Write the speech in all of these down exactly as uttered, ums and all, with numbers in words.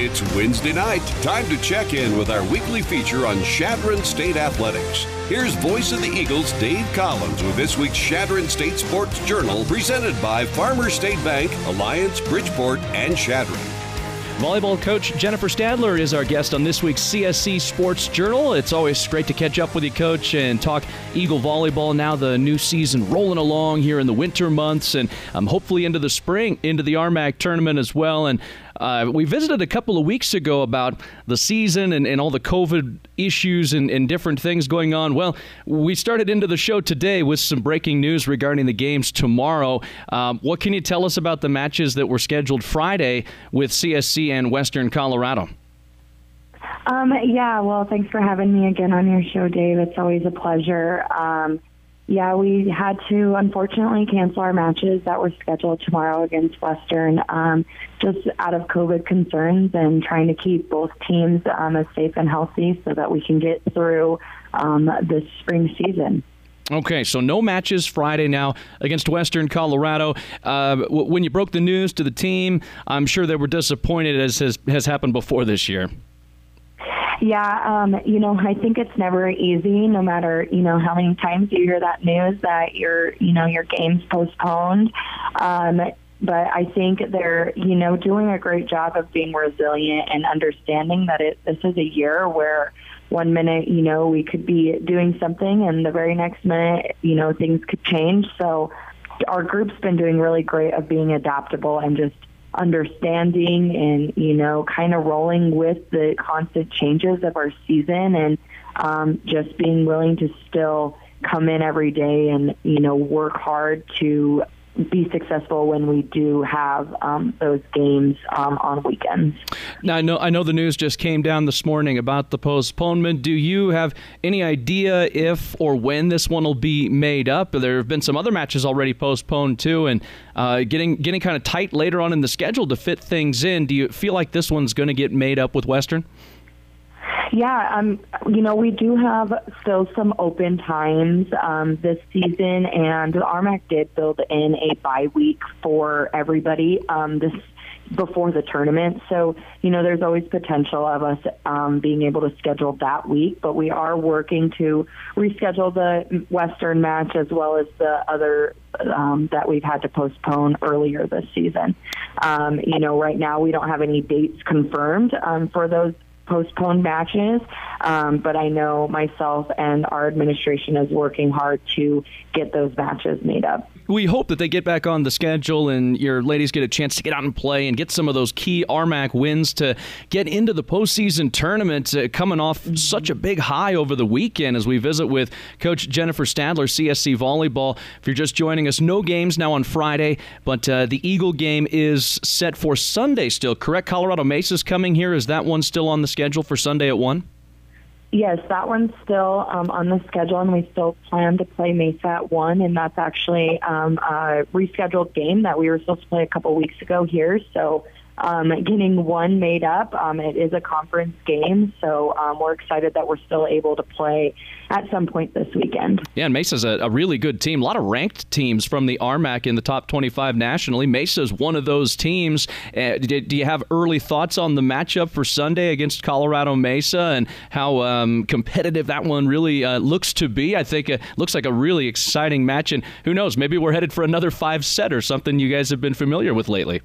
It's Wednesday night. Time to check in with our weekly feature on Chadron State Athletics. Here's voice of the Eagles, Dave Collins, with this week's Chadron State Sports Journal, presented by Farmers State Bank, Alliance, Bridgeport, and Chadron. Volleyball coach Jennifer Stadler is our guest on this week's C S C Sports Journal. It's always great to catch up with you, Coach, and talk Eagle volleyball. Now the new season rolling along here in the winter months, and um, hopefully into the spring, into the R M A C tournament as well. And uh, we visited a couple of weeks ago about the season and, and all the COVID issues and, and different things going on. Well, we started into the show today with some breaking news regarding the games tomorrow. Um, what can you tell us about the matches that were scheduled Friday with C S C and Western Colorado? Um, yeah, well, thanks for having me again on your show, Dave. It's always a pleasure. Um, yeah, we had to, unfortunately, cancel our matches that were scheduled tomorrow against Western, um, just out of COVID concerns and trying to keep both teams um, as safe and healthy so that we can get through um, this spring season. Okay, so no matches Friday now against Western Colorado. Uh, w- when you broke the news to the team, I'm sure they were disappointed, as has, has happened before this year. Yeah, um, you know, I think it's never easy, no matter, you know, how many times you hear that news that your, you know, your game's postponed. Um, but I think they're, you know, doing a great job of being resilient and understanding that it, this is a year where one minute, you know, we could be doing something and the very next minute, you know, things could change. So our group's been doing really great of being adaptable and just understanding and, you know, kind of rolling with the constant changes of our season and um, just being willing to still come in every day and, you know, work hard to be successful when we do have um, those games um, on weekends. Now, I know I know the news just came down this morning about the postponement. Do you have any idea if or when this one will be made up? There have been some other matches already postponed too, and uh, getting getting kind of tight later on in the schedule to fit things in. Do you feel like this one's going to get made up with Western? Yeah, um, you know, we do have still some open times um, this season, and the R M A C did build in a bye week for everybody um, this before the tournament. So, you know, there's always potential of us um, being able to schedule that week, but we are working to reschedule the Western match as well as the other um, that we've had to postpone earlier this season. Um, you know, right now we don't have any dates confirmed um, for those postponed matches, um, but I know myself and our administration is working hard to get those matches made up. We hope that they get back on the schedule and your ladies get a chance to get out and play and get some of those key R M A C wins to get into the postseason tournament, uh, coming off such a big high over the weekend as we visit with Coach Jennifer Stadler, C S C Volleyball. If you're just joining us, no games now on Friday, but uh, the Eagle game is set for Sunday still, correct? Colorado Mesa's coming here. Is that one still on the schedule for Sunday at one? Yes, that one's still um, on the schedule, and we still plan to play Mesa at one, and that's actually um, a rescheduled game that we were supposed to play a couple weeks ago here. So um, getting one made up, um, it is a conference game, so um, we're excited that we're still able to play at some point this weekend. Yeah, and Mesa's a, a really good team. A lot of ranked teams from the R M A C in the top twenty-five nationally. Mesa's one of those teams. Uh, do, do you have early thoughts on the matchup for Sunday against Colorado Mesa and how um, competitive that one really uh, looks to be? I think it looks like a really exciting match, and who knows, maybe we're headed for another five-set or something you guys have been familiar with lately.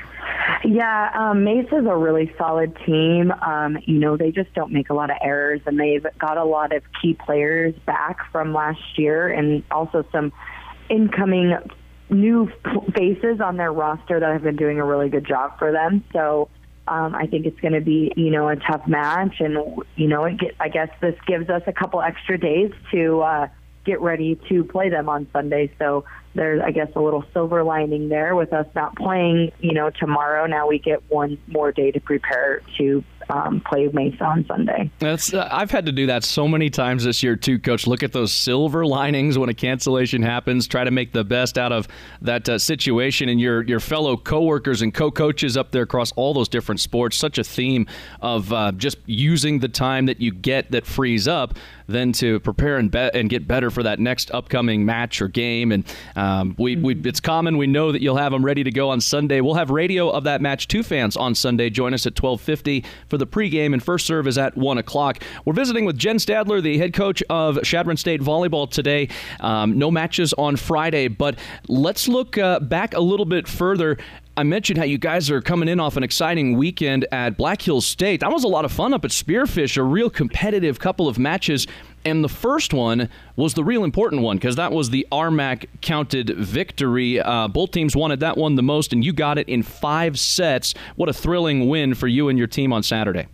Yeah, um, Mesa's a really solid team. Um, you know, they just don't make a lot of errors, and they've got a lot of key players back from last year and also some incoming new faces on their roster that have been doing a really good job for them. So um, I think it's going to be, you know, a tough match, and, you know, it get, I guess this gives us a couple extra days to uh, get ready to play them on Sunday. So there's, I guess, a little silver lining there with us not playing, you know, tomorrow. Now we get one more day to prepare to um, play Mesa on Sunday. That's uh, I've had to do that so many times this year too, Coach. Look at those silver linings when a cancellation happens. Try to make the best out of that uh, situation, and your your fellow coworkers and co-coaches up there across all those different sports. Such a theme of uh, just using the time that you get that frees up, then to prepare and be- and get better for that next upcoming match or game. And uh, Um, we, we it's common. We know that you'll have them ready to go on Sunday. We'll have radio of that match. Two fans on Sunday. Join us at twelve fifty for the pregame, and first serve is at one o'clock. We're visiting with Jen Stadler, the head coach of Chadron State volleyball today. Um, no matches on Friday, but let's look uh, back a little bit further. I mentioned how you guys are coming in off an exciting weekend at Black Hills State. That was a lot of fun up at Spearfish, a real competitive couple of matches. And the first one was the real important one because that was the R M A C counted victory. Uh, both teams wanted that one the most, and you got it in five sets. What a thrilling win for you and your team on Saturday.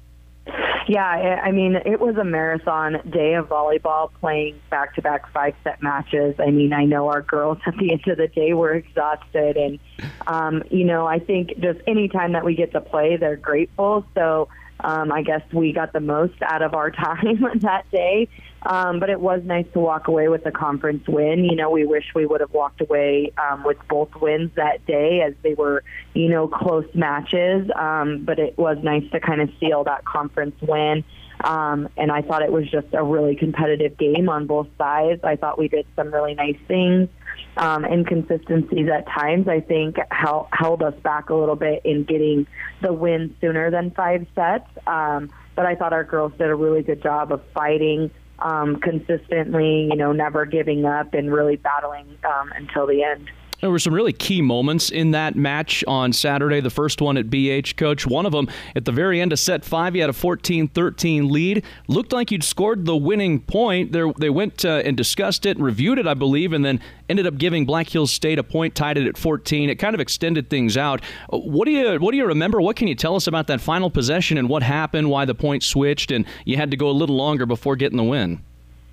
Yeah, I mean, it was a marathon day of volleyball, playing back-to-back five-set matches. I mean, I know our girls at the end of the day were exhausted. And, um, you know, I think just any time that we get to play, they're grateful. So um, I guess we got the most out of our time that day. Um, but it was nice to walk away with a conference win. You know, we wish we would have walked away um, with both wins that day, as they were, you know, close matches. Um, but it was nice to kind of seal that conference win. Um, and I thought it was just a really competitive game on both sides. I thought we did some really nice things. Um, inconsistencies at times, I think, hel- held us back a little bit in getting the win sooner than five sets. Um, but I thought our girls did a really good job of fighting Um, consistently, you know, never giving up and really battling um, until the end. There were some really key moments in that match on Saturday, the first one at B H, Coach. One of them, at the very end of set five, you had a fourteen thirteen lead. Looked like you'd scored the winning point. There, they went uh, and discussed it, reviewed it, I believe, and then ended up giving Black Hills State a point, tied it at fourteen. It kind of extended things out. What do you what do you remember? What can you tell us about that final possession and what happened, why the point switched, and you had to go a little longer before getting the win?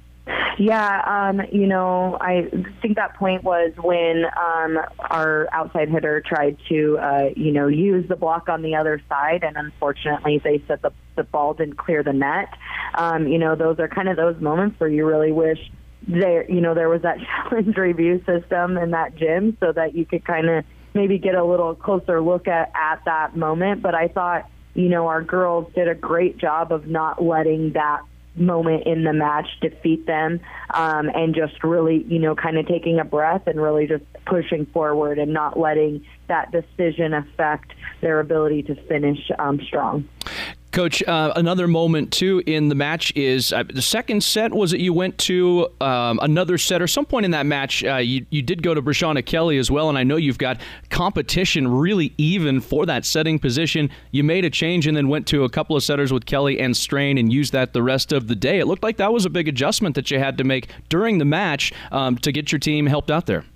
Yeah, um, you know, I think that point was when um, our outside hitter tried to, uh, you know, use the block on the other side, and unfortunately they said the, the ball didn't clear the net. Um, you know, those are kind of those moments where you really wish there, you know, there was that challenge review system in that gym so that you could kind of maybe get a little closer look at, at that moment. But I thought, you know, our girls did a great job of not letting that moment in the match defeat them, um, and just really, you know, kind of taking a breath and really just pushing forward and not letting that decision affect their ability to finish um, strong. Coach, uh, another moment, too, in the match is uh, the second set, was it you went to um, another set, or some point in that match, uh, you, you did go to Brashana Kelly as well, and I know you've got competition really even for that setting position. You made a change and then went to a couple of setters with Kelly and Strain and used that the rest of the day. It looked like that was a big adjustment that you had to make during the match um, to get your team helped out there.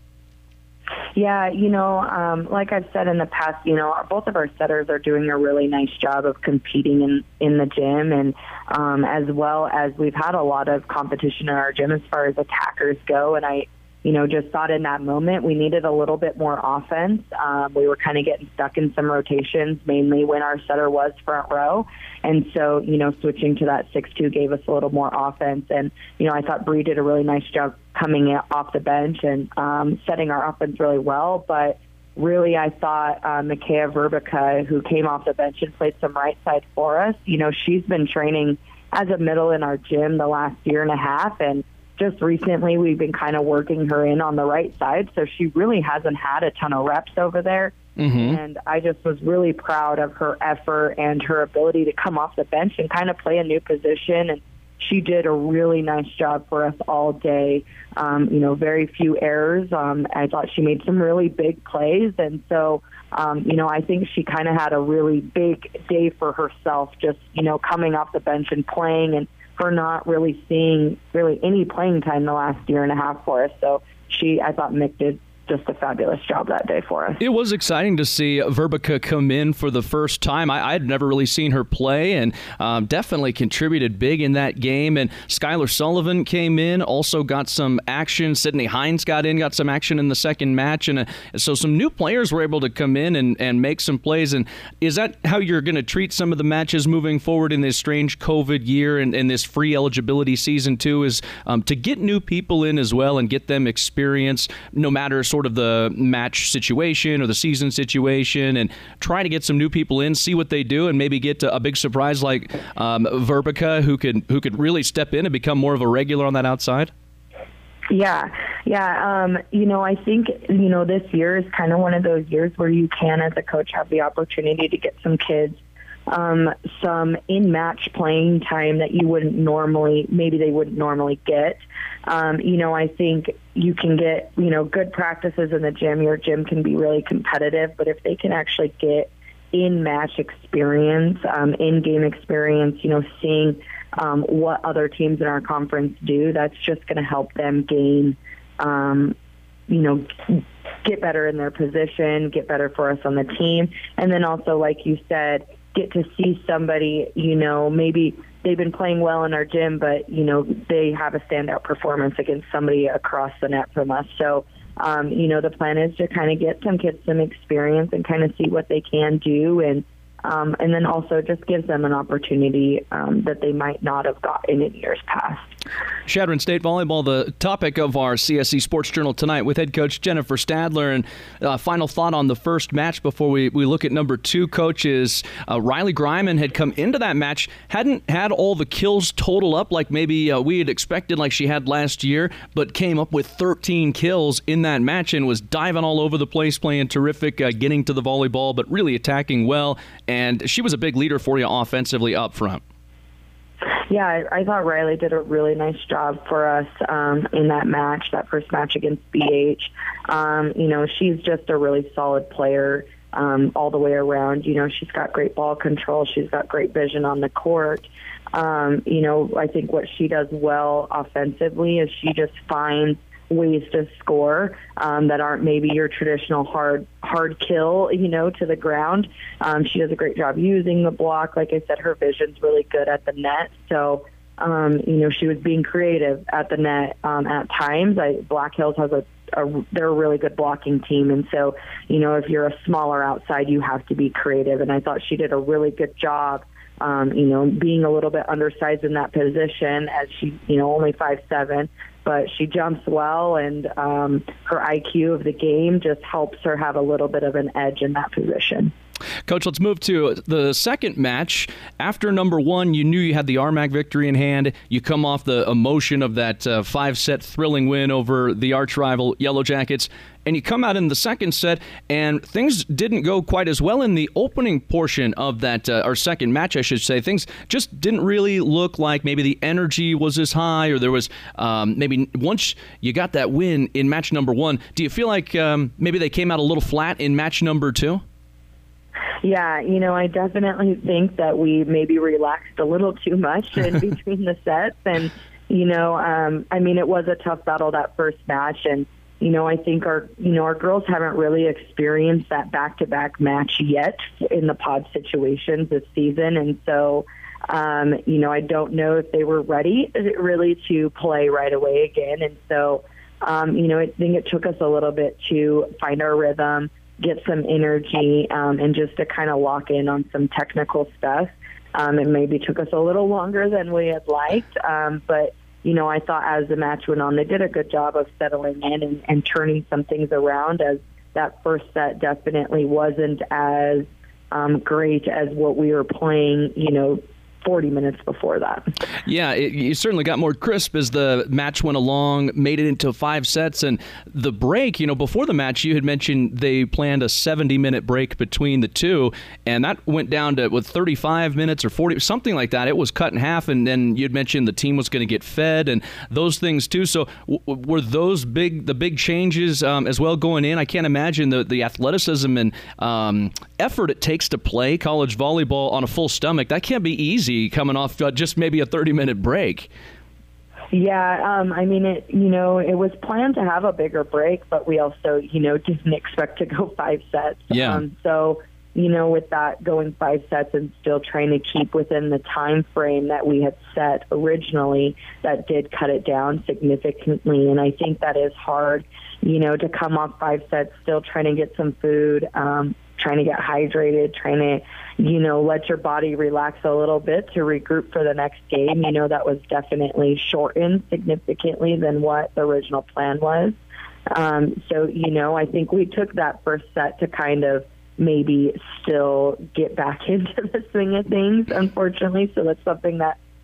Yeah, you know, um, like I've said in the past, you know, our, both of our setters are doing a really nice job of competing in, in the gym, and um, as well as we've had a lot of competition in our gym as far as attackers go, and I, you know, just thought in that moment we needed a little bit more offense. Um, we were kind of getting stuck in some rotations, mainly when our setter was front row. And so, you know, switching to that six two gave us a little more offense. And, you know, I thought Bree did a really nice job coming off the bench and um, setting our offense really well. But really, I thought uh, Mikaya Verbica, who came off the bench and played some right side for us, you know, she's been training as a middle in our gym the last year and a half. And just recently, we've been kind of working her in on the right side, so she really hasn't had a ton of reps over there. Mm-hmm. And I just was really proud of her effort and her ability to come off the bench and kind of play a new position. And she did a really nice job for us all day. Um, you know, very few errors. Um, I thought she made some really big plays. And so, um, you know, I think she kind of had a really big day for herself, just, you know, coming off the bench and playing, and for not really seeing really any playing time the last year and a half for us. So she, I thought Mick did just a fabulous job that day for us. It was exciting to see Verbica come in for the first time. I had never really seen her play, and um, definitely contributed big in that game. And Skylar Sullivan came in, also got some action. Sydney Hines got in, got some action in the second match. And uh, so some new players were able to come in and, and make some plays. And is that how you're going to treat some of the matches moving forward in this strange COVID year and, and this free eligibility season too, is um, to get new people in as well and get them experience, no matter sort of the match situation or the season situation, and try to get some new people in, see what they do, and maybe get a big surprise like um, Verbica, who could who could really step in and become more of a regular on that outside? Yeah, Yeah, um, you know, I think, you know, this year is kind of one of those years where you can, as a coach, have the opportunity to get some kids um, some in-match playing time that you wouldn't normally, maybe they wouldn't normally get. Um, you know, I think you can get, you know, good practices in the gym. Your gym can be really competitive, but if they can actually get in-match experience, um, in-game experience, you know, seeing um, what other teams in our conference do, that's just going to help them gain, um, you know, get better in their position, get better for us on the team. And then also, like you said, get to see somebody, you know, maybe they've been playing well in our gym, but, you know, they have a standout performance against somebody across the net from us. So, um, you know, the plan is to kind of get some kids some experience and kind of see what they can do, and um, and then also just gives them an opportunity um, that they might not have gotten in years past. Chadron State Volleyball, the topic of our C S C Sports Journal tonight with head coach Jennifer Stadler. And uh, final thought on the first match before we, we look at number two, coaches. Uh, Riley Griman had come into that match, hadn't had all the kills total up like maybe uh, we had expected like she had last year, but came up with thirteen kills in that match and was diving all over the place, playing terrific, uh, getting to the volleyball, but really attacking well. And she was a big leader for you offensively up front. Yeah, I, I thought Riley did a really nice job for us um, in that match, that first match against B H. Um, you know, she's just a really solid player um, all the way around. You know, she's got great ball control. She's got great vision on the court. Um, you know, I think what she does well offensively is she just finds ways to score um, that aren't maybe your traditional hard hard kill, you know, to the ground. Um, she does a great job using the block. Like I said, her vision's really good at the net. So, um, you know, she was being creative at the net um, at times. I, Black Hills has a, a, they're a really good blocking team. And so, you know, if you're a smaller outside, you have to be creative. And I thought she did a really good job, um, you know, being a little bit undersized in that position as she, you know, only five seven. But she jumps well, and um, her I Q of the game just helps her have a little bit of an edge in that position. Coach, let's move to the second match. After number one, you knew you had the R M A C victory in hand. You come off the emotion of that uh, five-set thrilling win over the arch-rival Yellow Jackets, and you come out in the second set, and things didn't go quite as well in the opening portion of that, uh, our second match, I should say. Things just didn't really look like maybe the energy was as high, or there was um, maybe once you got that win in match number one, do you feel like um, maybe they came out a little flat in match number two? Yeah, you know, I definitely think that we maybe relaxed a little too much in between the sets. And, you know, um, I mean, it was a tough battle that first match. And, you know, I think our, you know, our girls haven't really experienced that back-to-back match yet in the pod situations this season. And so, um, you know, I don't know if they were ready really to play right away again. And so, um, you know, I think it took us a little bit to find our rhythm, get some energy, um, and just to kind of lock in on some technical stuff. Um, it maybe took us a little longer than we had liked, um, but, you know, I thought as the match went on, they did a good job of settling in and, and turning some things around, as that first set definitely wasn't as um, great as what we were playing, you know, forty minutes before that. Yeah, it, you certainly got more crisp as the match went along, made it into five sets, and the break, you know, before the match, you had mentioned they planned a seventy-minute break between the two, and that went down to, with thirty-five minutes or forty, something like that. It was cut in half, and then you'd mentioned the team was going to get fed and those things too. So w- were those big, the big changes um, as well going in? I can't imagine the, the athleticism and um, effort it takes to play college volleyball on a full stomach. That can't be easy coming off uh, just maybe a thirty-minute break. Yeah, um, I mean, it. You know, it was planned to have a bigger break, but we also, you know, didn't expect to go five sets. Yeah. Um, so, you know, with that going five sets and still trying to keep within the time frame that we had set originally, that did cut it down significantly. And I think that is hard, you know, to come off five sets, still trying to get some food, um, trying to get hydrated, trying to, you know, let your body relax a little bit to regroup for the next game. You know, that was definitely shortened significantly than what the original plan was. Um, so, you know, I think we took that first set to kind of maybe still get back into the swing of things, unfortunately. So that's something that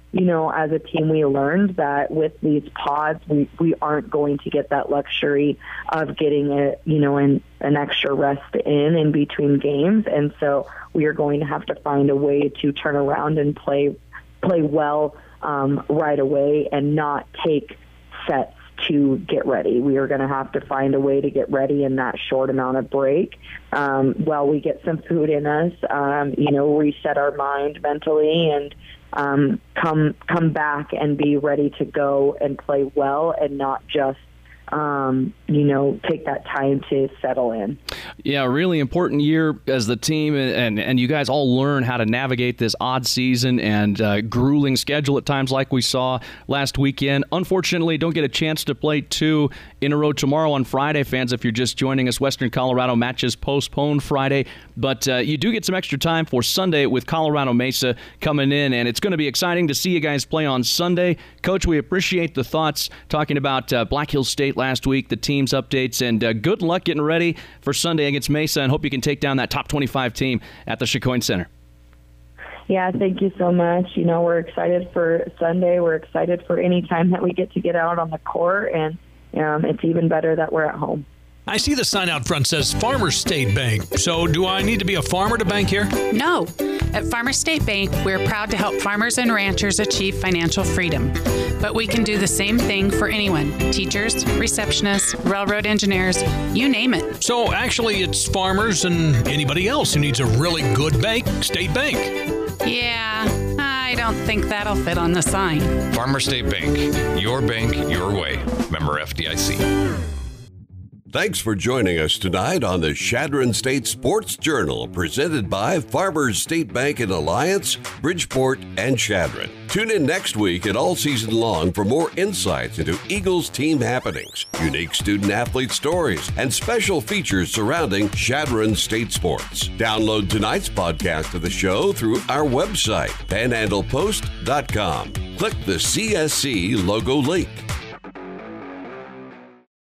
you know, as a team, we learned that with these pods, we, we aren't going to get that luxury of getting a, you know, an, an extra rest in in between games. And so we are going to have to find a way to turn around and play, play well um, right away and not take sets to get ready. We are going to have to find a way to get ready in that short amount of break um, while we get some food in us, um, you know, reset our mind mentally and um, come come back and be ready to go and play well and not just Um, you know, take that time to settle in. Yeah, really important year as the team, and and you guys all learn how to navigate this odd season and uh, grueling schedule at times like we saw last weekend. Unfortunately, don't get a chance to play two in a row tomorrow on Friday, fans, if you're just joining us. Western Colorado matches postponed Friday, but uh, you do get some extra time for Sunday with Colorado Mesa coming in, and it's going to be exciting to see you guys play on Sunday. Coach, we appreciate the thoughts talking about uh, Black Hills State last week, the team's updates, and uh, good luck getting ready for Sunday against Mesa, and hope you can take down that top twenty-five team at the Chicoine Center. Yeah, thank you so much. You know, we're excited for Sunday. We're excited for any time that we get to get out on the court, and um, it's even better that we're at home. I see the sign out front says Farmers State Bank. So do I need to be a farmer to bank here? No. At Farmers State Bank, we're proud to help farmers and ranchers achieve financial freedom. But we can do the same thing for anyone. Teachers, receptionists, railroad engineers, you name it. So actually it's farmers and anybody else who needs a really good bank, State Bank. Yeah, I don't think that'll fit on the sign. Farmers State Bank. Your bank, your way. Member F D I C. Thanks for joining us tonight on the Chadron State Sports Journal, presented by Farmers State Bank in Alliance, Bridgeport, and Chadron. Tune in next week and all season long for more insights into Eagles team happenings, unique student-athlete stories, and special features surrounding Chadron State sports. Download tonight's podcast of the show through our website, panhandle post dot com. Click the C S C logo link.